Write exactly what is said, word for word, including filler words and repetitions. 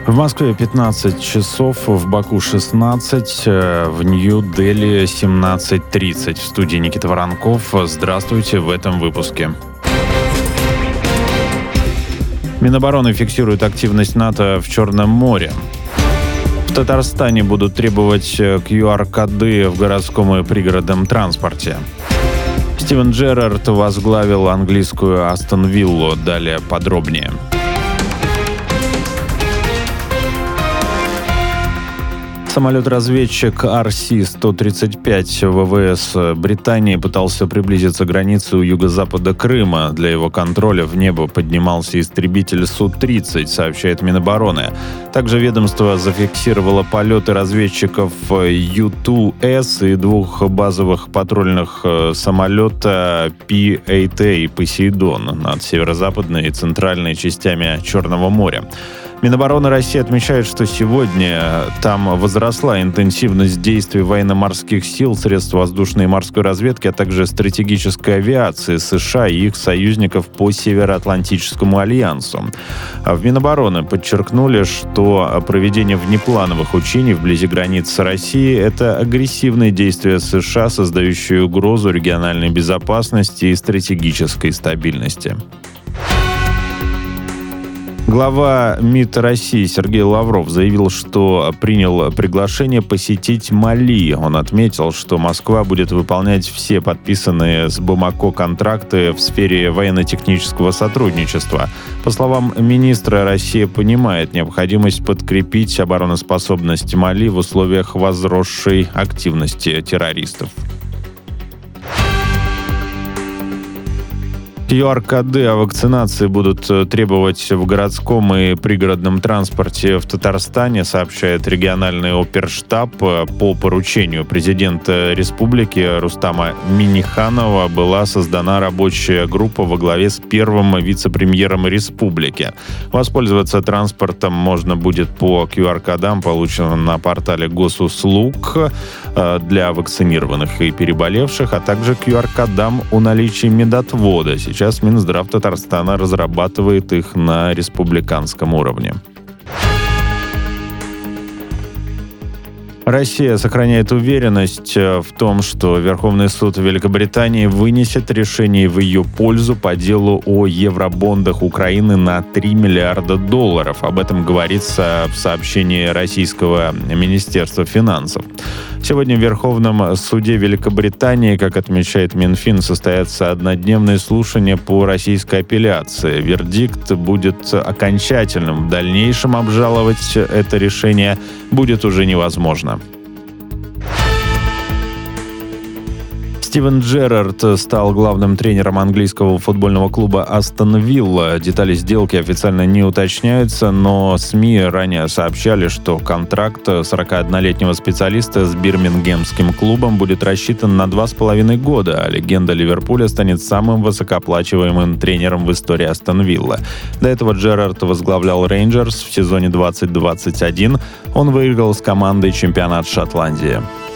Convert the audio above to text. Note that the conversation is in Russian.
В Москве пятнадцать часов, в Баку шестнадцать, в Нью-Дели семнадцать тридцать. В студии Никита Воронков. Здравствуйте в этом выпуске. Минобороны фиксирует активность НАТО в Черном море. В Татарстане будут требовать ку ар-коды в городском и пригородном транспорте. Стивен Джерард возглавил английскую Астон Виллу. Далее подробнее. Самолет-разведчик ар си сто тридцать пять ВВС Британии пытался приблизиться к границе у юго-запада Крыма. Для его контроля в небо поднимался истребитель Су тридцать, сообщает Минобороны. Также ведомство зафиксировало полеты разведчиков Ю два Эс и двух базовых патрульных самолета Пи восемь Эй «Посейдон» над северо-западной и центральной частями Черного моря. Минобороны России отмечает, что сегодня там возросла интенсивность действий военно-морских сил, средств воздушной и морской разведки, а также стратегической авиации США и их союзников по Североатлантическому альянсу. В Минобороны подчеркнули, что проведение внеплановых учений вблизи границ России – это агрессивные действия США, создающие угрозу региональной безопасности и стратегической стабильности. Глава МИД России Сергей Лавров заявил, что принял приглашение посетить Мали. Он отметил, что Москва будет выполнять все подписанные с Бамако контракты в сфере военно-технического сотрудничества. По словам министра, Россия понимает необходимость подкрепить обороноспособность Мали в условиях возросшей активности террористов. ку ар-коды о вакцинации будут требовать в городском и пригородном транспорте в Татарстане, сообщает региональный оперштаб. По поручению президента республики Рустама Минниханова была создана рабочая группа во главе с первым вице-премьером республики. Воспользоваться транспортом можно будет по ку ар-кодам, полученным на портале госуслуг для вакцинированных и переболевших, а также ку ар-кодам о наличии медотвода. Сейчас Минздрав Татарстана разрабатывает их на республиканском уровне. Россия сохраняет уверенность в том, что Верховный суд Великобритании вынесет решение в ее пользу по делу о евробондах Украины на три миллиарда долларов. Об этом говорится в сообщении Российского Министерства финансов. Сегодня в Верховном суде Великобритании, как отмечает Минфин, состоятся однодневные слушания по российской апелляции. Вердикт будет окончательным. В дальнейшем обжаловать это решение будет уже невозможно. Стивен Джерард стал главным тренером английского футбольного клуба Астон Вилла. Детали сделки официально не уточняются, но СМИ ранее сообщали, что контракт сорокаоднолетнего специалиста с бирмингемским клубом будет рассчитан на два с половиной года, а легенда Ливерпуля станет самым высокооплачиваемым тренером в истории Астон Вилла. До этого Джерард возглавлял Рейнджерс в сезоне двадцать двадцать один. Он выиграл с командой чемпионат Шотландии.